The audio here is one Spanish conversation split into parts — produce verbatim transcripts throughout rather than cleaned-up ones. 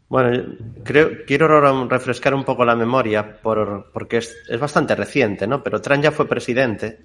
Bueno, creo, quiero refrescar un poco la memoria por, porque es, es bastante reciente, ¿no? Pero Trump ya fue presidente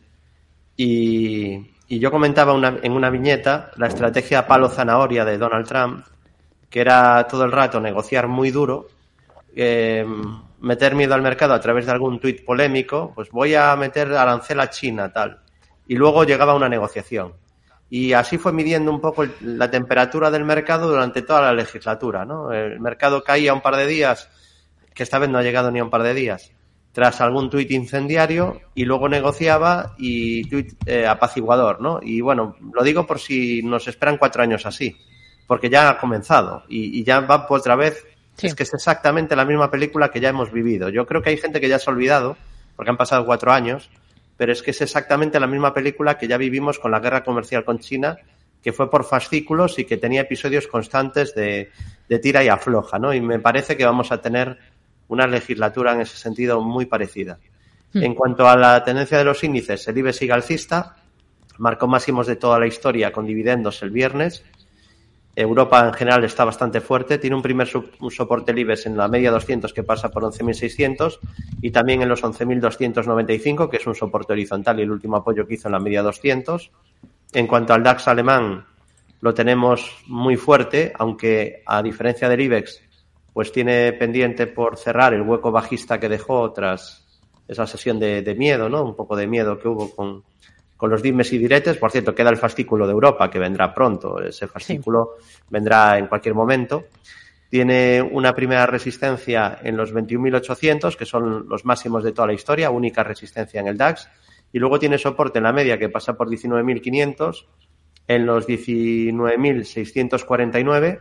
y, y yo comentaba una, en una viñeta la estrategia palo-zanahoria de Donald Trump, que era todo el rato negociar muy duro, eh, meter miedo al mercado a través de algún tuit polémico, pues voy a meter arancel a China, tal. Y luego llegaba una negociación. Y así fue midiendo un poco la temperatura del mercado durante toda la legislatura, ¿no? El mercado caía un par de días, que esta vez no ha llegado ni a un par de días, tras algún tuit incendiario, y luego negociaba y tuit eh, apaciguador, ¿no? Y bueno, lo digo por si nos esperan cuatro años así, porque ya ha comenzado y, y ya va por otra vez. Sí. Es que es exactamente la misma película que ya hemos vivido. Yo creo que hay gente que ya se ha olvidado, porque han pasado cuatro años, pero es que es exactamente la misma película que ya vivimos con la guerra comercial con China, que fue por fascículos y que tenía episodios constantes de, de tira y afloja, ¿no? Y me parece que vamos a tener una legislatura en ese sentido muy parecida. Mm. En cuanto a la tendencia de los índices, el IBEX sigue alcista, marcó máximos de toda la historia con dividendos el viernes. Europa en general está bastante fuerte, tiene un primer sub, un soporte el IBEX en la media doscientos que pasa por once mil seiscientos y también en los once mil doscientos noventa y cinco, que es un soporte horizontal y el último apoyo que hizo en la media doscientos. En cuanto al DAX alemán, lo tenemos muy fuerte, aunque a diferencia del IBEX, pues tiene pendiente por cerrar el hueco bajista que dejó tras esa sesión de, de miedo, ¿no? Un poco de miedo que hubo con... con los dimes y diretes. Por cierto, queda el fascículo de Europa, que vendrá pronto. Ese fascículo sí. vendrá en cualquier momento. Tiene una primera resistencia en los veintiún mil ochocientos, que son los máximos de toda la historia, única resistencia en el DAX. Y luego tiene soporte en la media, que pasa por diecinueve mil quinientos, en los diecinueve mil seiscientos cuarenta y nueve,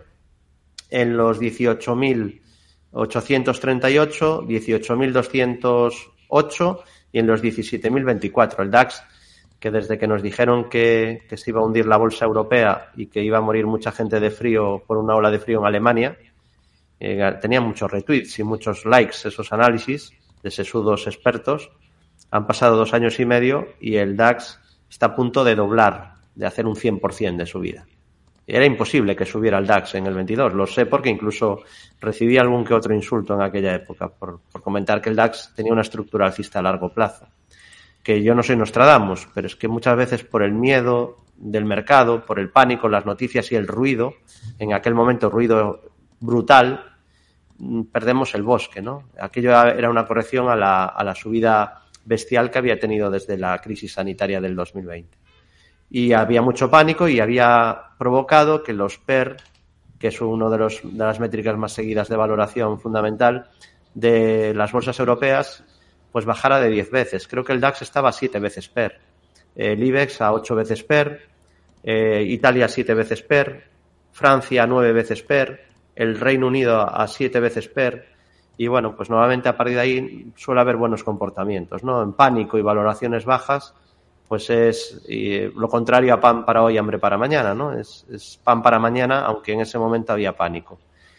en los dieciocho mil ochocientos treinta y ocho, dieciocho mil doscientos ocho y en los diecisiete mil veinticuatro. El DAX, que desde que nos dijeron que, que se iba a hundir la bolsa europea y que iba a morir mucha gente de frío por una ola de frío en Alemania, eh, tenía muchos retweets y muchos likes esos análisis de sesudos expertos. Han pasado dos años y medio y el DAX está a punto de doblar, de hacer un cien por ciento de subida. Era imposible que subiera el DAX en el veintidós, lo sé porque incluso recibí algún que otro insulto en aquella época por, por comentar que el DAX tenía una estructura alcista a largo plazo. Que yo no soy Nostradamus, pero es que muchas veces por el miedo del mercado, por el pánico, las noticias y el ruido, en aquel momento ruido brutal, perdemos el bosque, ¿no? Aquello era una corrección a la, a la subida bestial que había tenido desde la crisis sanitaria del dos mil veinte. Y había mucho pánico y había provocado que los P E R, que es uno de, los, de las métricas más seguidas de valoración fundamental de las bolsas europeas, pues bajara de diez veces. Creo que el DAX estaba a siete veces P E R. El IBEX a ocho veces P E R. Eh, Italia a siete veces P E R. Francia a nueve veces P E R. El Reino Unido a siete veces P E R. Y bueno, pues nuevamente a partir de ahí suele haber buenos comportamientos, ¿no? En pánico y valoraciones bajas, pues es eh, lo contrario a pan para hoy, hambre para mañana, ¿no? Es, es pan para mañana, aunque en ese momento había pánico.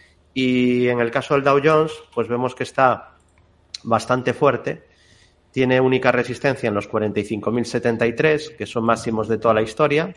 Y en el caso del Dow Jones, pues vemos que está bastante fuerte, tiene única resistencia en los cuarenta y cinco mil setenta y tres, que son máximos de toda la historia,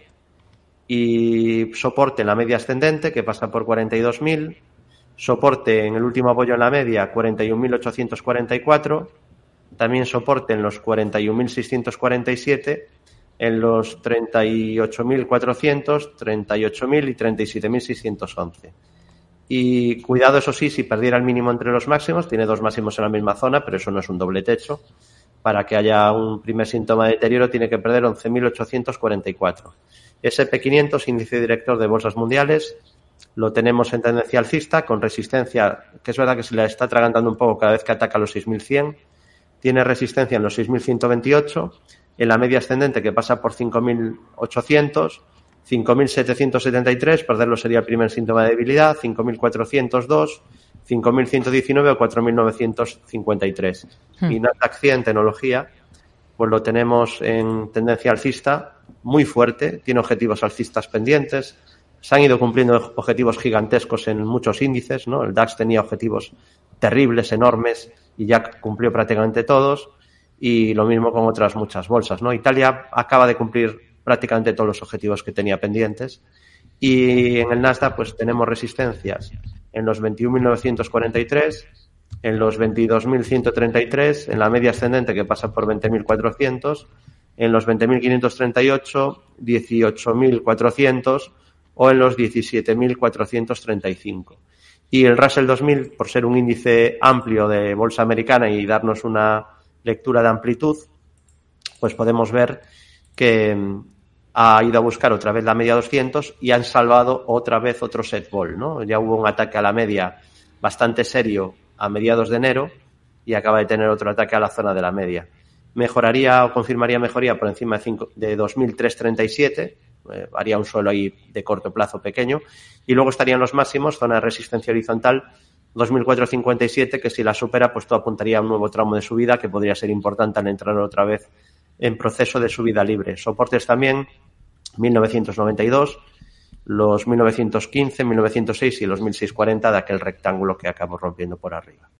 y soporte en la media ascendente, que pasa por cuarenta y dos mil, soporte en el último apoyo en la media, cuarenta y un mil ochocientos cuarenta y cuatro, también soporte en los cuarenta y un mil seiscientos cuarenta y siete, en los treinta y ocho mil cuatrocientos, treinta y ocho mil y treinta y siete mil seiscientos once. Y cuidado, eso sí, si perdiera el mínimo entre los máximos, tiene dos máximos en la misma zona, pero eso no es un doble techo. Para que haya un primer síntoma de deterioro tiene que perder once mil ochocientos cuarenta y cuatro. ese and pe quinientos, índice director de bolsas mundiales, lo tenemos en tendencia alcista, con resistencia, que es verdad que se le está atragantando un poco cada vez que ataca los seis mil cien. Tiene resistencia en los seis mil ciento veintiocho, en la media ascendente que pasa por cinco mil ochocientos, cinco mil setecientos setenta y tres, perderlo sería el primer síntoma de debilidad, cinco mil cuatrocientos dos, cinco mil ciento diecinueve o cuatro mil novecientos cincuenta y tres. Hmm. Y Nasdaq cien, tecnología, pues lo tenemos en tendencia alcista muy fuerte, tiene objetivos alcistas pendientes, se han ido cumpliendo objetivos gigantescos en muchos índices, ¿no? El DAX tenía objetivos terribles, enormes, y ya cumplió prácticamente todos, y lo mismo con otras muchas bolsas, ¿no? Italia acaba de cumplir prácticamente todos los objetivos que tenía pendientes, y en el Nasdaq pues tenemos resistencias en los veintiún mil novecientos cuarenta y tres, en los veintidós mil ciento treinta y tres, en la media ascendente que pasa por veinte mil cuatrocientos, en los veinte mil quinientos treinta y ocho, dieciocho mil cuatrocientos o en los diecisiete mil cuatrocientos treinta y cinco. Y el Russell dos mil, por ser un índice amplio de bolsa americana y darnos una lectura de amplitud, pues podemos ver que ha ido a buscar otra vez la media doscientos y han salvado otra vez otro set ball, ¿no? Ya hubo un ataque a la media bastante serio a mediados de enero y acaba de tener otro ataque a la zona de la media. Mejoraría o confirmaría mejoría por encima de, cinco, de dos mil trescientos treinta y siete, eh, haría un suelo ahí de corto plazo pequeño, y luego estarían los máximos, zona de resistencia horizontal dos mil cuatrocientos cincuenta y siete, que si la supera, pues todo apuntaría a un nuevo tramo de subida que podría ser importante al entrar otra vez en proceso de subida libre. Soportes también mil novecientos noventa y dos, los mil novecientos quince, mil novecientos seis y los mil seiscientos cuarenta de aquel rectángulo que acabó rompiendo por arriba.